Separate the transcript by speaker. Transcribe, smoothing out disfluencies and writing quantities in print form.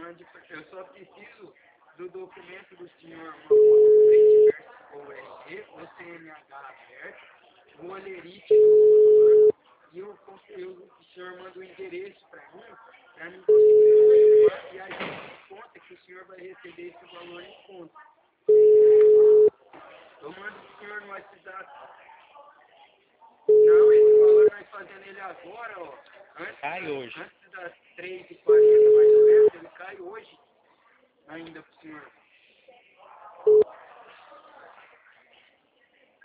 Speaker 1: eu só preciso do documento do senhor, uma foto frente verso ou RG, o CNH aberto, o olerite do senhor, e o senhor manda o endereço para mim conseguir confirmar, e a gente conta que o senhor vai receber esse valor em conta. Eu mando pro senhor no WhatsApp. Não, esse valor nós fazendo ele agora, ó. Antes das 3h40 mais ou menos, ele cai hoje ainda pro senhor.